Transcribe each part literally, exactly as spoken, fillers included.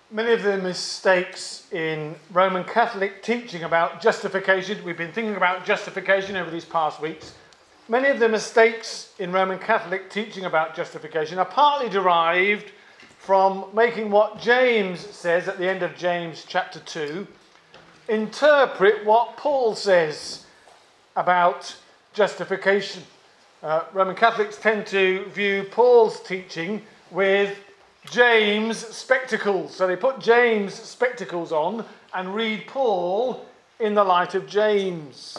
Many of the mistakes in Roman Catholic teaching about justification, we've been thinking about justification over these past weeks. Many of the mistakes in Roman Catholic teaching about justification are partly derived from making what James says at the end of James chapter two, interpret what Paul says about justification. Uh, Roman Catholics tend to view Paul's teaching with James' spectacles. So they put James' spectacles on and read Paul in the light of James.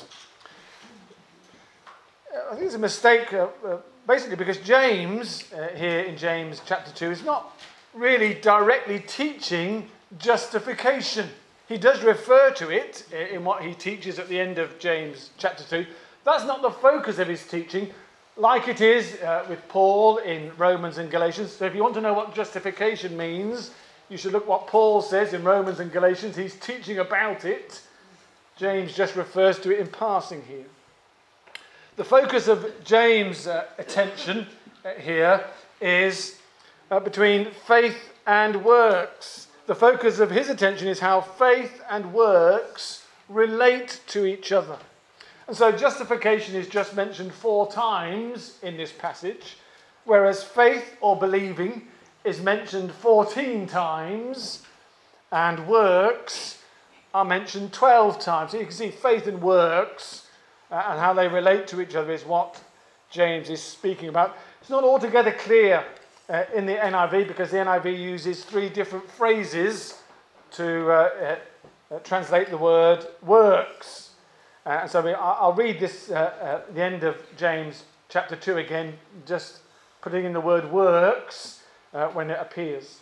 I think it's a mistake, uh, uh, basically because James, uh, here in James chapter two, is not really directly teaching justification. He does refer to it in what he teaches at the end of James chapter two. That's not the focus of his teaching, like it is uh, with Paul in Romans and Galatians. So if you want to know what justification means, you should look what Paul says in Romans and Galatians. He's teaching about it. James just refers to it in passing here. The focus of James' uh, attention uh, here is uh, between faith and works. The focus of his attention is how faith and works relate to each other. And so justification is just mentioned four times in this passage, whereas faith or believing is mentioned fourteen times, and works are mentioned twelve times. So you can see faith and works uh, and how they relate to each other is what James is speaking about. It's not altogether clear uh, in the N I V because the N I V uses three different phrases to uh, uh, uh, translate the word works. Uh, so we, I'll read this uh, at the end of James chapter two again, just putting in the word works uh, when it appears.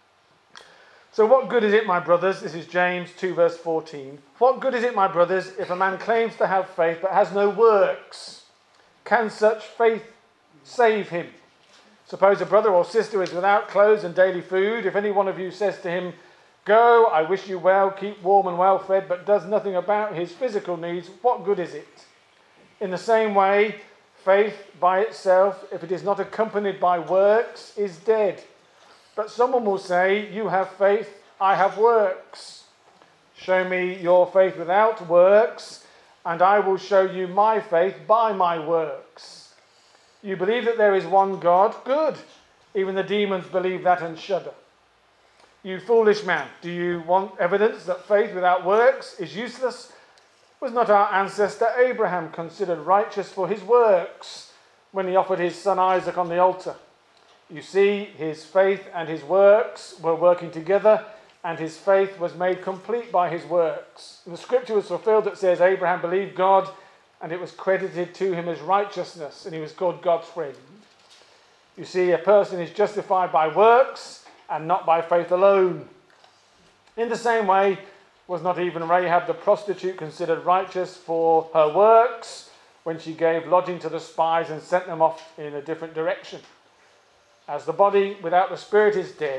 So what good is it, my brothers? This is James two verse fourteen. What good is it, my brothers, if a man claims to have faith but has no works? Can such faith save him? Suppose a brother or sister is without clothes and daily food. If any one of you says to him, "Go, I wish you well, keep warm and well fed," but does nothing about his physical needs, what good is it? In the same way, faith by itself, if it is not accompanied by works, is dead. But someone will say, "You have faith, I have works. Show me your faith without works, and I will show you my faith by my works. You believe that there is one God? Good. Even the demons believe that and shudder. You foolish man, do you want evidence that faith without works is useless? Was not our ancestor Abraham considered righteous for his works when he offered his son Isaac on the altar? You see, his faith and his works were working together, and his faith was made complete by his works. And the scripture was fulfilled that says Abraham believed God, and it was credited to him as righteousness, and he was called God's friend. You see, a person is justified by works, and not by faith alone. In the same way, was not even Rahab the prostitute considered righteous for her works when she gave lodging to the spies and sent them off in a different direction? As the body without the spirit is dead,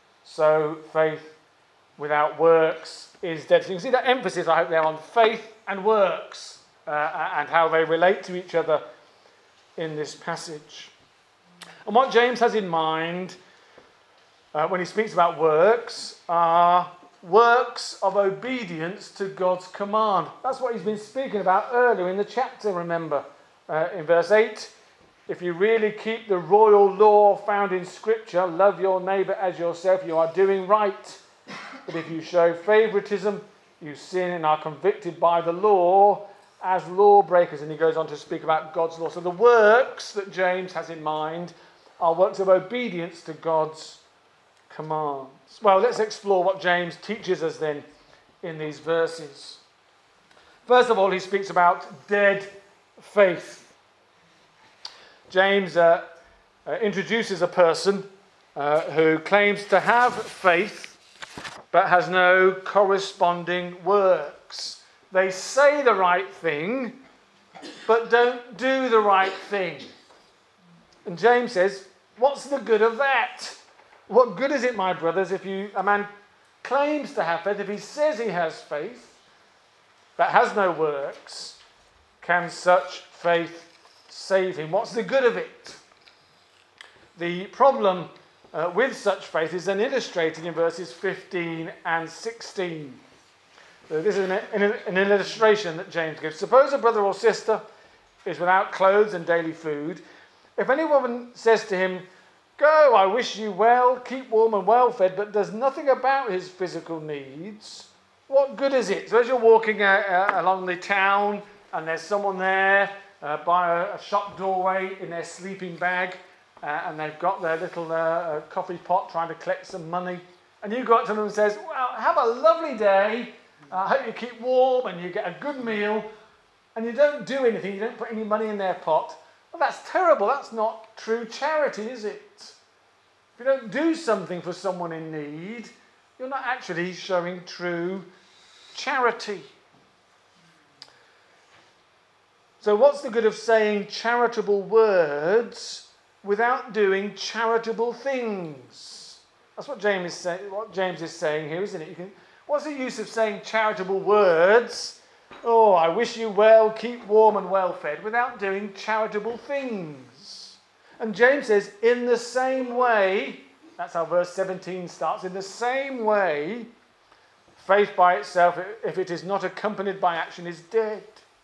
so faith without works is dead. So you can see that emphasis, I hope, there on faith and works uh, and how they relate to each other in this passage. And what James has in mind Uh, when he speaks about works, are works of obedience to God's command. That's what he's been speaking about earlier in the chapter, remember. Uh, in verse eight, if you really keep the royal law found in Scripture, love your neighbour as yourself, you are doing right. But if you show favouritism, you sin and are convicted by the law as lawbreakers. And he goes on to speak about God's law. So the works that James has in mind are works of obedience to God's commands. Well, let's explore what James teaches us then in these verses. First of all, he speaks about dead faith. James uh, uh, introduces a person uh, who claims to have faith but has no corresponding works. They say the right thing but don't do the right thing. And James says, what's the good of that? What good is it, my brothers, if you a man claims to have faith, if he says he has faith, but has no works, can such faith save him? What's the good of it? The problem uh, with such faith is then illustrated in verses fifteen and sixteen. So this is an, an, an illustration that James gives. Suppose a brother or sister is without clothes and daily food. If any woman says to him, "Go, I wish you well, keep warm and well fed," but does nothing about his physical needs, what good is it? So as you're walking uh, uh, along the town and there's someone there uh, by a, a shop doorway in their sleeping bag, uh, and they've got their little uh, uh, coffee pot trying to collect some money, and you go up to them and says, "Well, have a lovely day. I uh, hope you keep warm and you get a good meal," and you don't do anything, you don't put any money in their pot. Well, that's terrible. That's not true charity, is it? If you don't do something for someone in need, you're not actually showing true charity. So what's the good of saying charitable words without doing charitable things? That's what James is saying, what James is saying here, isn't it? You can, what's the use of saying charitable words? "Oh, I wish you well, keep warm and well fed," without doing charitable things. And James says, in the same way, that's how verse seventeen starts, in the same way, faith by itself, if it is not accompanied by action, is dead.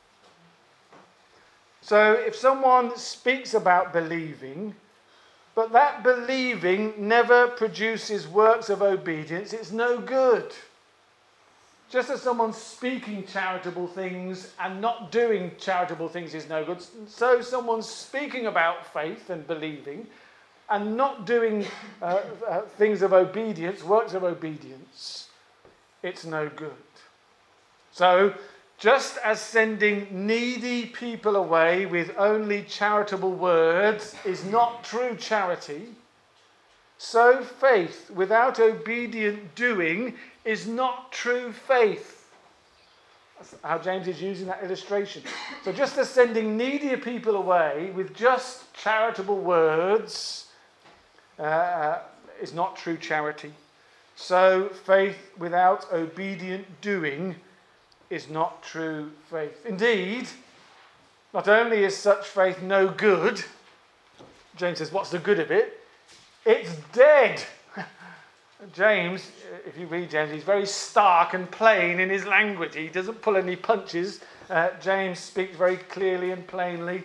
So if someone speaks about believing, but that believing never produces works of obedience, it's no good. Just as someone speaking charitable things and not doing charitable things is no good, so someone speaking about faith and believing and not doing uh, uh, things of obedience, works of obedience, it's no good. So, just as sending needy people away with only charitable words is not true charity, so faith without obedient doing is not true faith. That's how James is using that illustration. So just as sending needier people away with just charitable words uh, is not true charity, so faith without obedient doing is not true faith. Indeed, not only is such faith no good, James says, what's the good of it? It's dead. James, if you read James, he's very stark and plain in his language. He doesn't pull any punches. Uh, James speaks very clearly and plainly.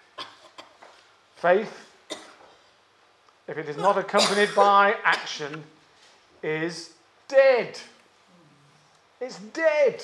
Faith, if it is not accompanied by action, is dead. It's dead.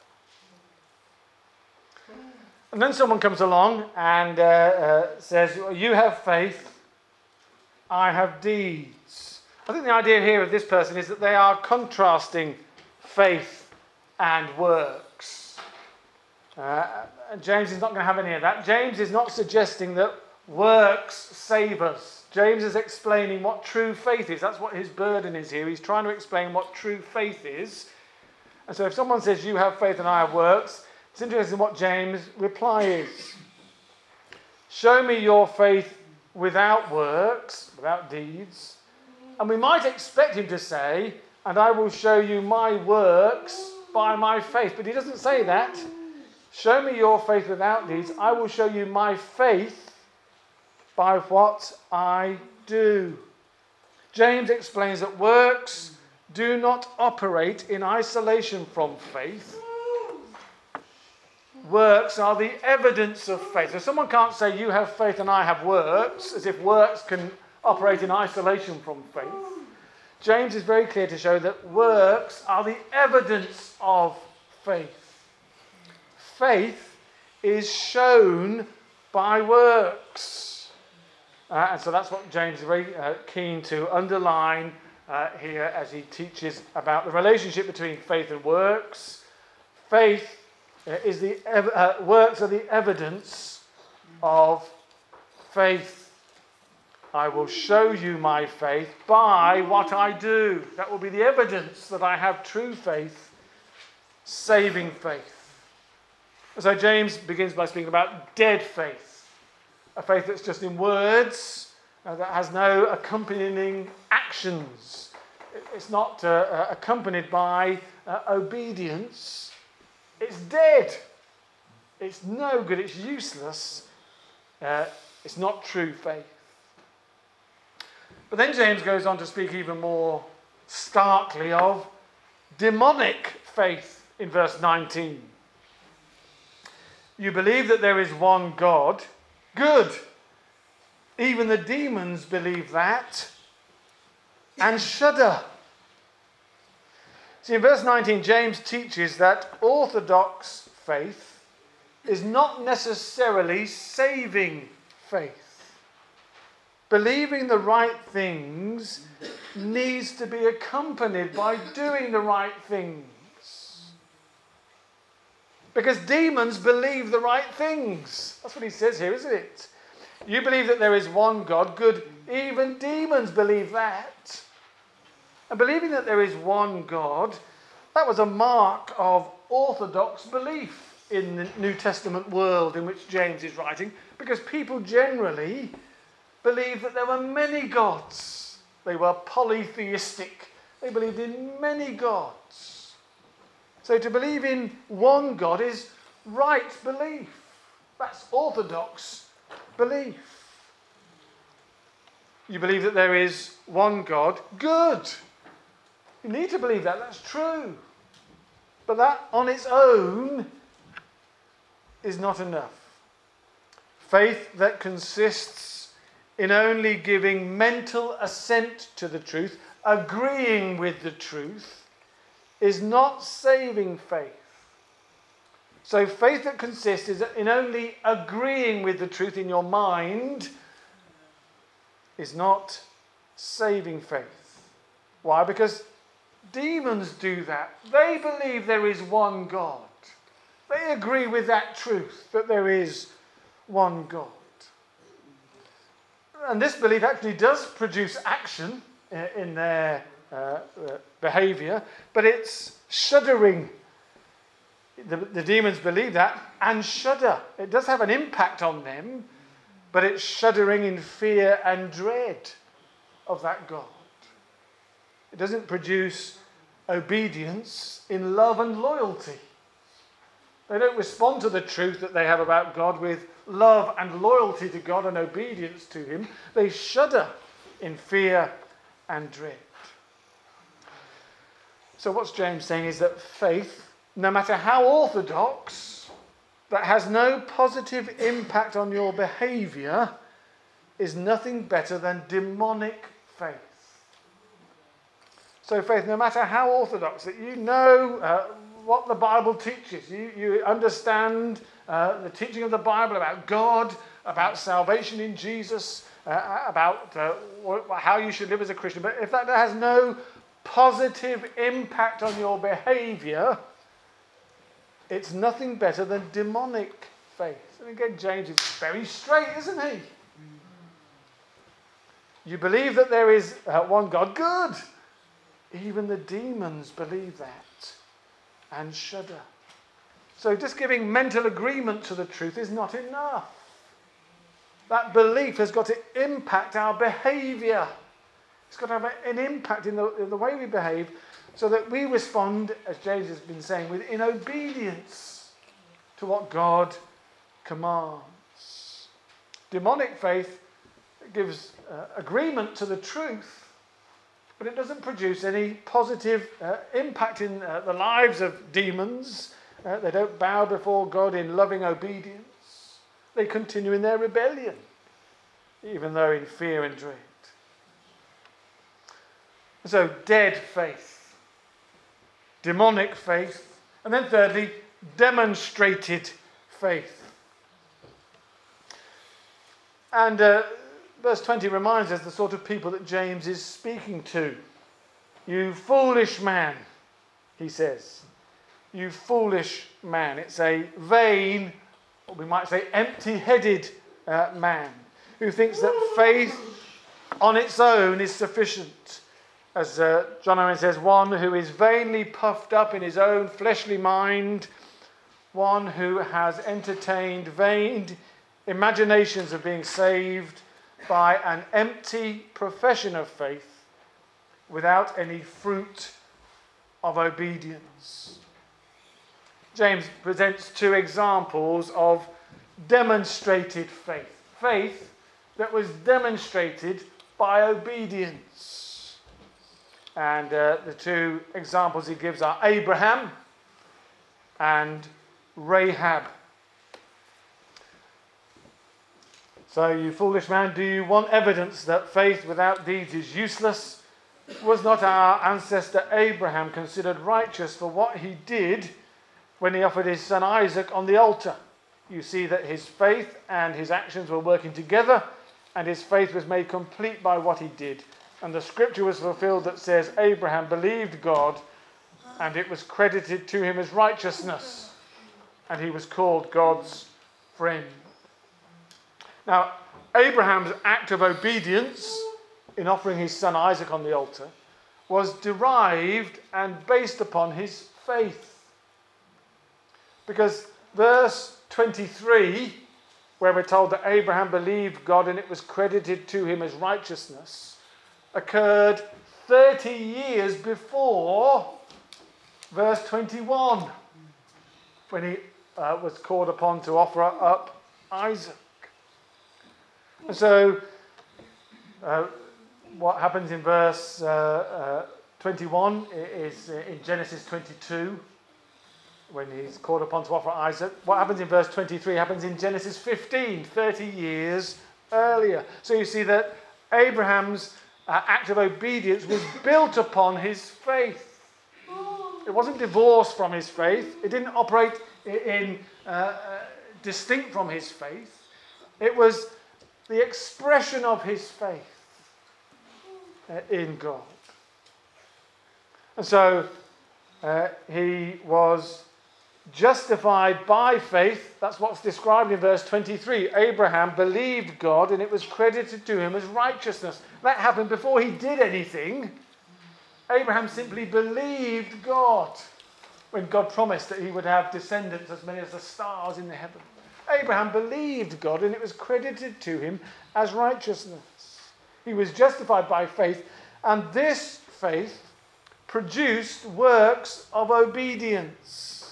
And then someone comes along and uh, uh, says, well, "You have faith, I have deeds." I think the idea here of this person is that they are contrasting faith and works. Uh, and James is not going to have any of that. James is not suggesting that works save us. James is explaining what true faith is. That's what his burden is here. He's trying to explain what true faith is. And so if someone says, "You have faith and I have works," it's interesting what James' reply is. "Show me your faith without works, without deeds." And we might expect him to say, "And I will show you my works by my faith." But he doesn't say that. "Show me your faith without deeds. I will show you my faith by what I do." James explains that works do not operate in isolation from faith. Works are the evidence of faith. So someone can't say, "You have faith and I have works," as if works can operate in isolation from faith. James is very clear to show that works are the evidence of faith. Faith is shown by works. Uh, and so that's what James is very uh, keen to underline uh, here as he teaches about the relationship between faith and works. Faith uh, is the ev- uh, works are the evidence of faith. I will show you my faith by what I do. That will be the evidence that I have true faith, saving faith. So James begins by speaking about dead faith, a faith that's just in words, uh, that has no accompanying actions. It's not uh, uh, accompanied by uh, obedience. It's dead. It's no good. It's useless. Uh, it's not true faith. But then James goes on to speak even more starkly of demonic faith in verse nineteen. You believe that there is one God. Good. Even the demons believe that and shudder. See, in verse nineteen, James teaches that orthodox faith is not necessarily saving faith. Believing the right things needs to be accompanied by doing the right things. Because demons believe the right things. That's what he says here, isn't it? You believe that there is one God. Good. Even demons believe that. And believing that there is one God, that was a mark of orthodox belief in the New Testament world in which James is writing, because people generally believed that there were many gods. They were polytheistic. They believed in many gods. So to believe in one God is right belief. That's orthodox belief. You believe that there is one God. Good. You need to believe that. That's true. But that on its own is not enough. Faith that consists in only giving mental assent to the truth, agreeing with the truth, is not saving faith. So faith that consists in only agreeing with the truth in your mind is not saving faith. Why? Because demons do that. They believe there is one God. They agree with that truth, that there is one God. And this belief actually does produce action in their uh, uh, behaviour, but it's shuddering. The, the demons believe that and shudder. It does have an impact on them, but it's shuddering in fear and dread of that God. It doesn't produce obedience in love and loyalty. They don't respond to the truth that they have about God with love and loyalty to God and obedience to him. They shudder in fear and dread. So what's James saying is that faith, no matter how orthodox, that has no positive impact on your behaviour, is nothing better than demonic faith. So faith, no matter how orthodox, that you know uh, what the Bible teaches, you, you understand uh, the teaching of the Bible about God, about salvation in Jesus, uh, about uh, how you should live as a Christian. But if that has no positive impact on your behaviour, it's nothing better than demonic faith. And again, James is very straight, isn't he? You believe that there is uh, one God. Good. Even the demons believe that and shudder. So just giving mental agreement to the truth is not enough. That belief has got to impact our behaviour. It's got to have an impact in the, in the way we behave, so that we respond, as James has been saying, with in obedience to what God commands. Demonic faith gives uh, agreement to the truth, but it doesn't produce any positive uh, impact in uh, the lives of demons. Uh, they don't bow before God in loving obedience. They continue in their rebellion, even though in fear and dread. So, dead faith, demonic faith, and then thirdly, demonstrated faith. And uh, verse twenty reminds us the sort of people that James is speaking to. You foolish man, he says. You foolish man. It's a vain, or we might say empty-headed uh, man who thinks that faith on its own is sufficient. As uh, John Owen says, one who is vainly puffed up in his own fleshly mind, one who has entertained vain imaginations of being saved by an empty profession of faith without any fruit of obedience. James presents two examples of demonstrated faith. Faith that was demonstrated by obedience. And uh, the two examples he gives are Abraham and Rahab. So, you foolish man, do you want evidence that faith without deeds is useless? Was not our ancestor Abraham considered righteous for what he did when he offered his son Isaac on the altar? You see that his faith and his actions were working together, and his faith was made complete by what he did. And the scripture was fulfilled that says, Abraham believed God, and it was credited to him as righteousness, and he was called God's friend. Now, Abraham's act of obedience in offering his son Isaac on the altar was derived and based upon his faith. Because verse twenty-three, where we're told that Abraham believed God and it was credited to him as righteousness, occurred thirty years before verse twenty-one, when he uh, was called upon to offer up Isaac. And so, uh, what happens in verse uh, uh, twenty-one is in Genesis twenty-two, when he's called upon to offer Isaac. What happens in verse twenty-three happens in Genesis fifteen, thirty years earlier. So you see that Abraham's uh, act of obedience was built upon his faith. It wasn't divorced from his faith. It didn't operate in uh, uh, distinct from his faith. It was the expression of his faith uh, in God. And so uh, he was justified by faith. That's what's described in verse twenty-three. Abraham believed God and it was credited to him as righteousness. That happened before he did anything. Abraham simply believed God when God promised that he would have descendants as many as the stars in the heaven. Abraham believed God and it was credited to him as righteousness. He was justified by faith, and this faith produced works of obedience.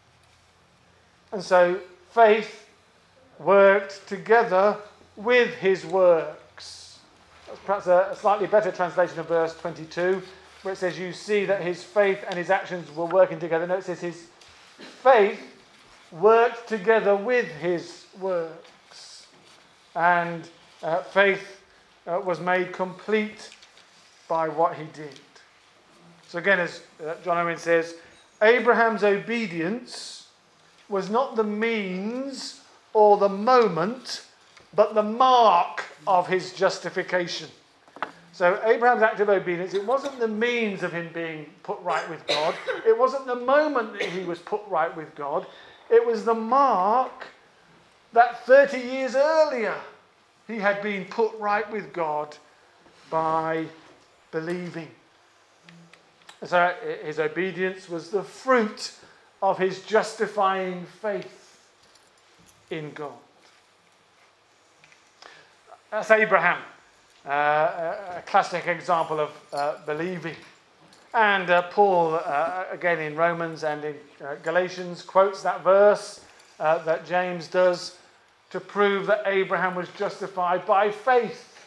And so faith worked together with his works. That's perhaps a slightly better translation of verse twenty-two, where it says, you see that his faith and his actions were working together. No, it says his faith worked together with his works. And uh, faith uh, was made complete by what he did. So again, as uh, John Owen says, Abraham's obedience was not the means or the moment, but the mark of his justification. So Abraham's act of obedience, it wasn't the means of him being put right with God. It wasn't the moment that he was put right with God. It was the mark that thirty years earlier he had been put right with God by believing. So his obedience was the fruit of his justifying faith in God. That's Abraham, uh, a classic example of uh, believing. And uh, Paul, uh, again in Romans and in uh, Galatians, quotes that verse uh, that James does to prove that Abraham was justified by faith.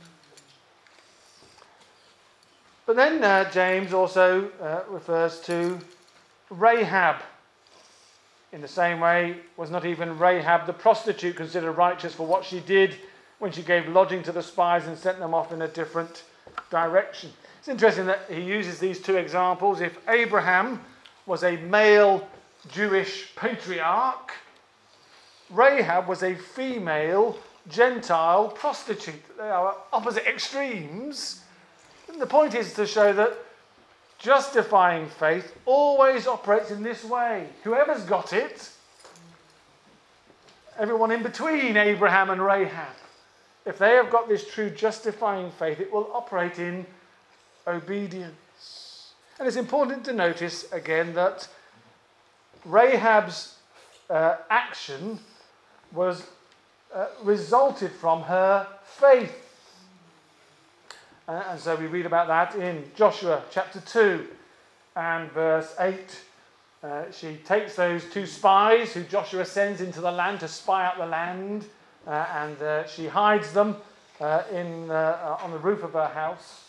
But then uh, James also uh, refers to Rahab. In the same way, was not even Rahab the prostitute considered righteous for what she did when she gave lodging to the spies and sent them off in a different direction? It's interesting that he uses these two examples. If Abraham was a male Jewish patriarch, Rahab was a female Gentile prostitute. They are opposite extremes. And the point is to show that justifying faith always operates in this way. Whoever's got it, everyone in between Abraham and Rahab, if they have got this true justifying faith, it will operate in obedience. And it's important to notice again that Rahab's uh, action was uh, resulted from her faith. Uh, and so we read about that in Joshua chapter two and verse eight. Uh, she takes those two spies who Joshua sends into the land to spy out the land, uh, and uh, she hides them uh, in, uh, on the roof of her house.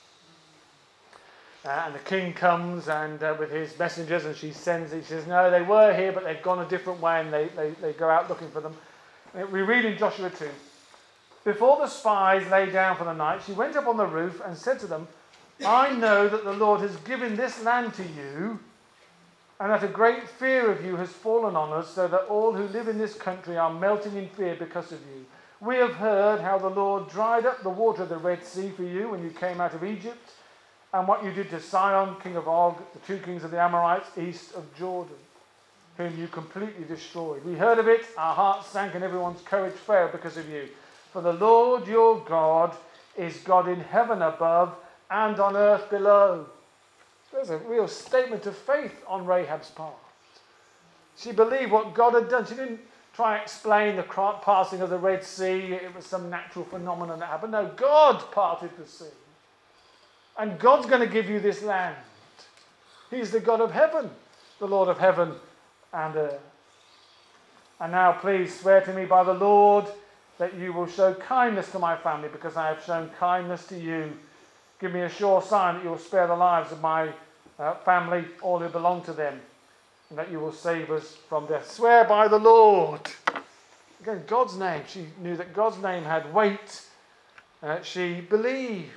Uh, and the king comes and uh, with his messengers, and she sends, he says, no, they were here, but they've gone a different way, and they, they, they go out looking for them. And we read in Joshua two, before the spies lay down for the night, she went up on the roof and said to them, I know that the Lord has given this land to you, and that a great fear of you has fallen on us, so that all who live in this country are melting in fear because of you. We have heard how the Lord dried up the water of the Red Sea for you when you came out of Egypt, and what you did to Sihon, king of Og, the two kings of the Amorites east of Jordan, whom you completely destroyed. We heard of it, our hearts sank, and everyone's courage failed because of you. For the Lord your God is God in heaven above and on earth below. So there's a real statement of faith on Rahab's part. She believed what God had done. She didn't try and explain the passing of the Red Sea. It was some natural phenomenon that happened. No, God parted the sea. And God's going to give you this land. He's the God of heaven, the Lord of heaven and earth. And now please swear to me by the Lord that you will show kindness to my family, because I have shown kindness to you. Give me a sure sign that you will spare the lives of my uh, family, all who belong to them, and that you will save us from death. Swear by the Lord. Again, God's name. She knew that God's name had weight. Uh, she believed.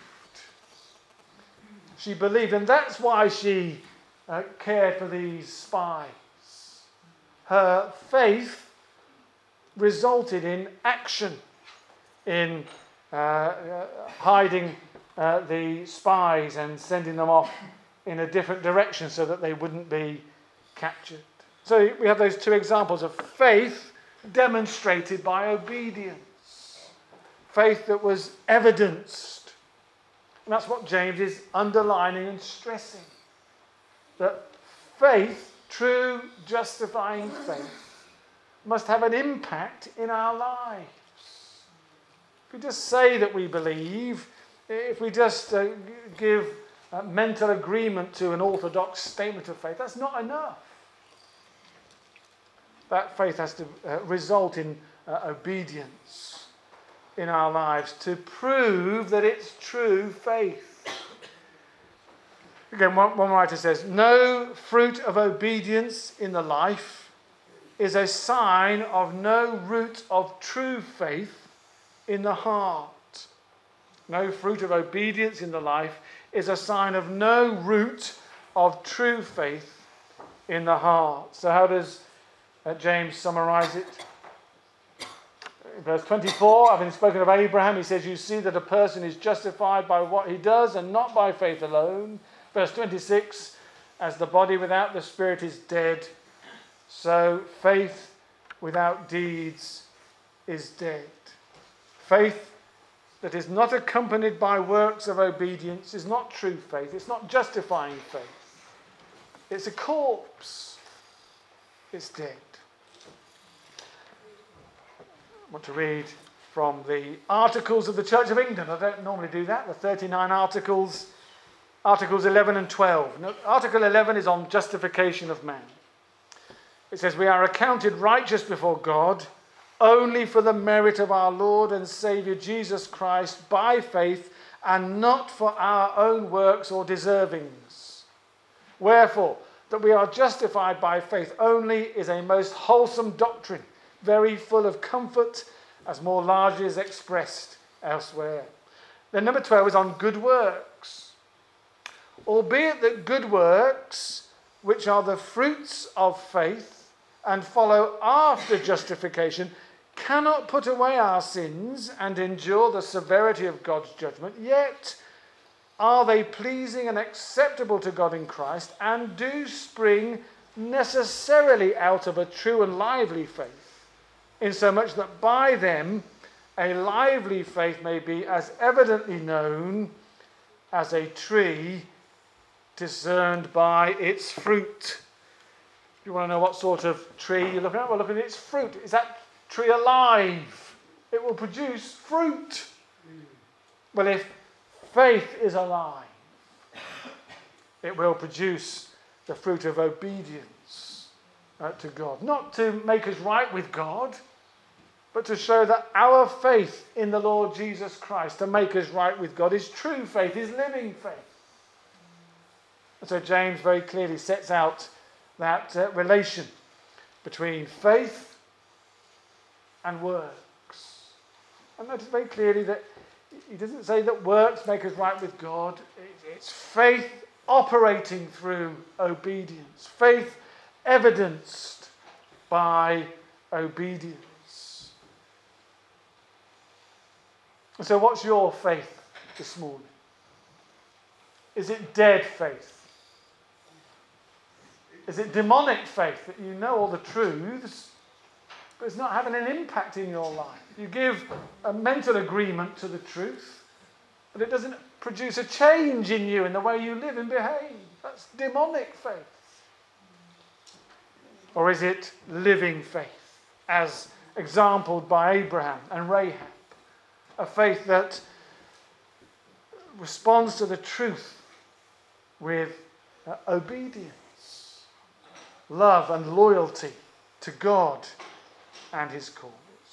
She believed, and that's why she uh, cared for these spies. Her faith resulted in action, in uh, uh, hiding uh, the spies and sending them off in a different direction so that they wouldn't be captured. So we have those two examples of faith demonstrated by obedience. Faith that was evidenced. And that's what James is underlining and stressing. That faith, true justifying faith, must have an impact in our lives. If we just say that we believe, if we just uh, give uh, mental agreement to an orthodox statement of faith, that's not enough. That faith has to uh, result in uh, obedience in our lives to prove that it's true faith. Again, one, one writer says, no fruit of obedience in the life is a sign of no root of true faith in the heart. No fruit of obedience in the life is a sign of no root of true faith in the heart. So how does uh, James summarize it? Verse twenty-four, having spoken of Abraham, he says, you see that a person is justified by what he does and not by faith alone. Verse twenty-six, as the body without the spirit is dead, so faith without deeds is dead. Faith that is not accompanied by works of obedience is not true faith. It's not justifying faith. It's a corpse. It's dead. I want to read from the Articles of the Church of England. I don't normally do that, the thirty-nine articles, Articles eleven and twelve. Now, Article eleven is on justification of man. It says, we are accounted righteous before God only for the merit of our Lord and Saviour Jesus Christ by faith, and not for our own works or deservings. Wherefore, that we are justified by faith only is a most wholesome doctrine, very full of comfort, as more largely is expressed elsewhere. Then number twelve is on good works. Albeit that good works, which are the fruits of faith and follow after justification, cannot put away our sins and endure the severity of God's judgment, yet are they pleasing and acceptable to God in Christ, and do spring necessarily out of a true and lively faith, insomuch that by them a lively faith may be as evidently known as a tree discerned by its fruit. If you want to know what sort of tree you're looking at, well, look at its fruit. Is that tree alive? It will produce fruit. Well, if faith is alive, it will produce the fruit of obedience uh, to God. Not to make us right with God, but to show that our faith in the Lord Jesus Christ to make us right with God is true faith, is living faith. And so James very clearly sets out that uh, relation between faith and works. And notice very clearly that he doesn't say that works make us right with God. It's faith operating through obedience. Faith evidenced by obedience. And so what's your faith this morning? Is it dead faith? Is it demonic faith that you know all the truths, but it's not having an impact in your life? You give a mental agreement to the truth, but it doesn't produce a change in you in the way you live and behave. That's demonic faith. Or is it living faith, as exampled by Abraham and Rahab? A faith that responds to the truth with uh, obedience, love and loyalty to God and his cause.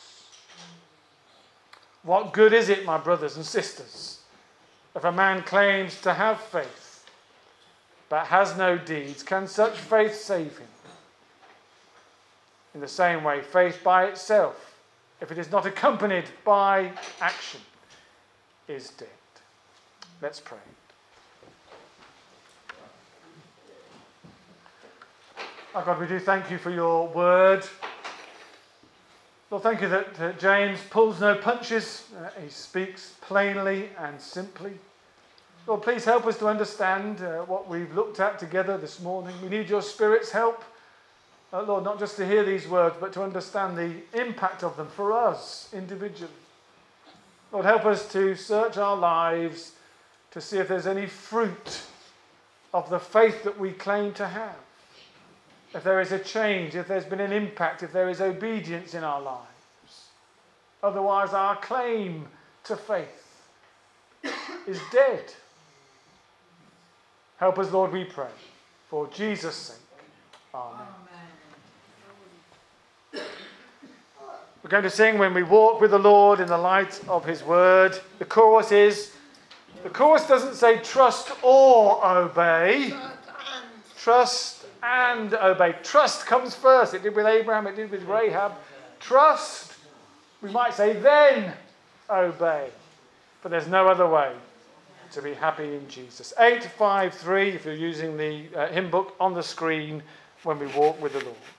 What good is it, my brothers and sisters, if a man claims to have faith but has no deeds? Can such faith save him? In the same way, faith by itself, if it is not accompanied by action, is dead. Let's pray. Oh God, we do thank you for your word. Lord, thank you that uh, James pulls no punches. Uh, he speaks plainly and simply. Lord, please help us to understand uh, what we've looked at together this morning. We need your Spirit's help. Uh, Lord, not just to hear these words, but to understand the impact of them for us individually. Lord, help us to search our lives to see if there's any fruit of the faith that we claim to have. If there is a change, if there's been an impact, if there is obedience in our lives. Otherwise, our claim to faith is dead. Help us, Lord, we pray. For Jesus' sake. Amen. We're going to sing When We Walk with the Lord in the Light of His Word. The chorus is, the chorus doesn't say trust or obey. Trust and obey. Trust comes first. It did with Abraham, it did with Rahab. Trust, we might say, then obey. But there's no other way to be happy in Jesus. eight five three, if you're using the uh, hymn book on the screen, When We Walk with the Lord.